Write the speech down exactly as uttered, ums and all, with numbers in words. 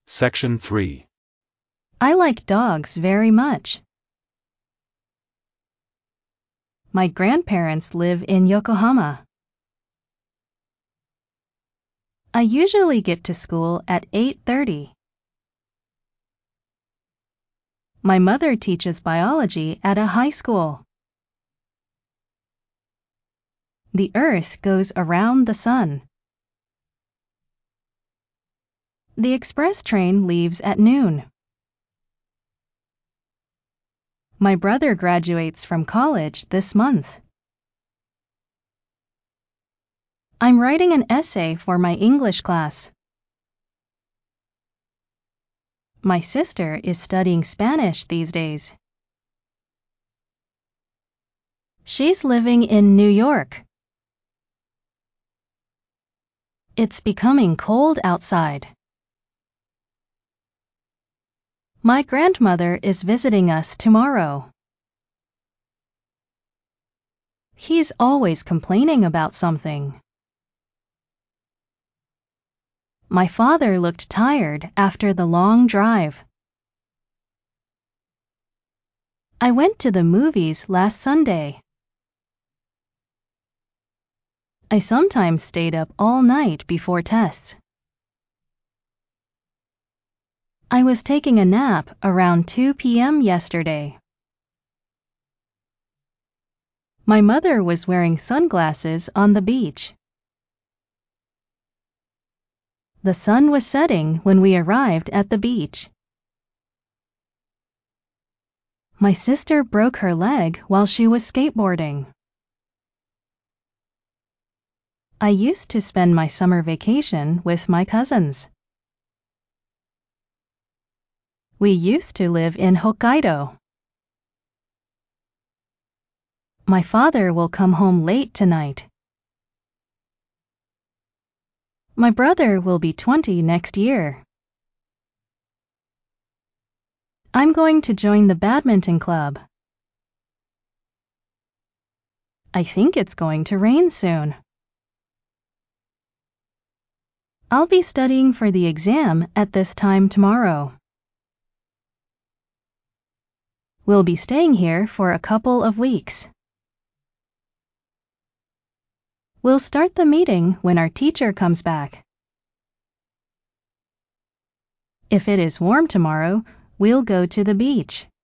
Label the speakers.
Speaker 1: Section three.
Speaker 2: I like dogs very much. My grandparents live in Yokohama. I usually get to school at eight thirty. My mother teaches biology at a high school. The Earth goes around the sun. The express train leaves at noon. My brother graduates from college this month. I'm writing an essay for my English class. My sister is studying Spanish these days. She's living in New York. It's becoming cold outside. My grandmother is visiting us tomorrow. He's always complaining about something. My father looked tired after the long drive. I went to the movies last Sunday. I sometimes stayed up all night before tests. I was taking a nap around two p.m. yesterday. My mother was wearing sunglasses on the beach. The sun was setting when we arrived at the beach. My sister broke her leg while she was skateboarding. I used to spend my summer vacation with my cousins. We used to live in Hokkaido. My father will come home late tonight. My brother will be twenty next year. I'm going to join the badminton club. I think it's going to rain soon. I'll be studying for the exam at this time tomorrow. We'll be staying here for a couple of weeks. We'll start the meeting when our teacher comes back. If it is warm tomorrow, we'll go to the beach.